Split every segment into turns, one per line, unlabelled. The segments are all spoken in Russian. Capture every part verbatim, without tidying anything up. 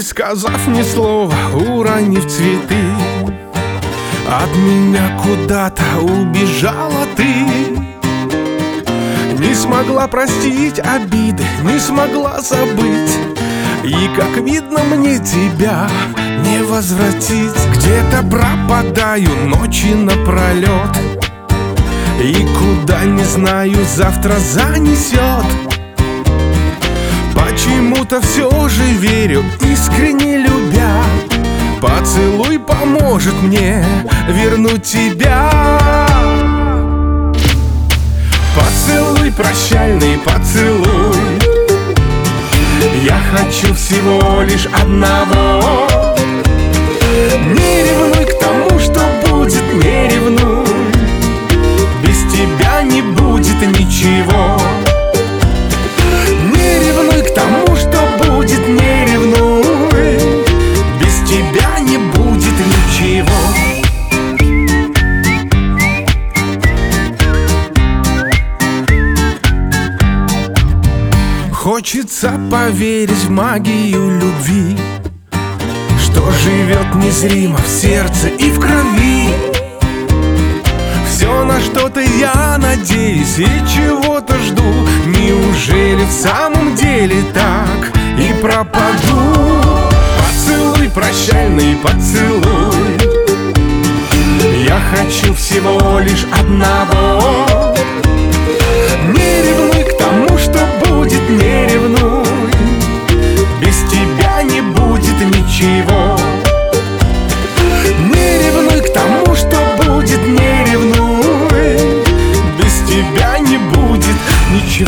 сказав ни слова, уронив цветы, от меня куда-то убежала ты. Не смогла простить обиды, не смогла забыть, и, как видно, мне тебя не возвратить. Где-то пропадаю ночи напролет, и куда, не знаю, завтра занесет. Почему-то все же верю, искренне любя, поцелуй поможет мне вернуть тебя. Поцелуй, прощальный поцелуй, я хочу всего лишь одного. Не ревнуй к тому, что будет, не ревнуй, без тебя не будет ничего. Не ревнуй к тому, что будет, не ревнуй, без тебя не будет ничего. Хочется поверить в магию любви, что живет незримо в сердце и в крови. Все, на что-то я надеюсь и чего-то жду, неужели в самом деле так и пропаду? Поцелуй, прощальный поцелуй, я хочу всего лишь одного. Не ревнуй к тому, что будет, не ревнуй, без тебя не будет ничего. Не ревнуй к тому, что будет, не ревнуй, без тебя не будет ничего.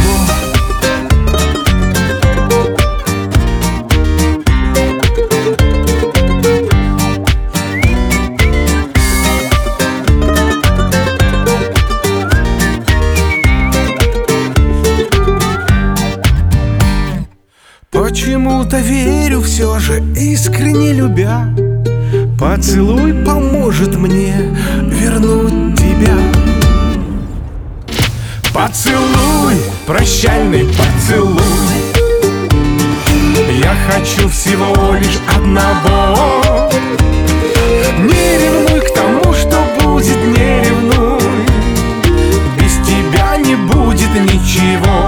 Почему-то верю все же, искренне любя, поцелуй поможет мне вернуть тебя. Поцелуй, прощальный поцелуй, я хочу всего лишь одного. Не ревнуй к тому, что будет, не ревнуй, без тебя не будет ничего.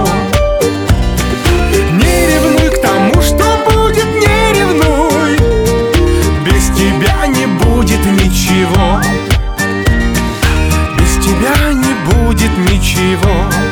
Не ревнуй к тому, что будет, не ревнуй, без тебя не будет ничего. Без тебя не будет ничего.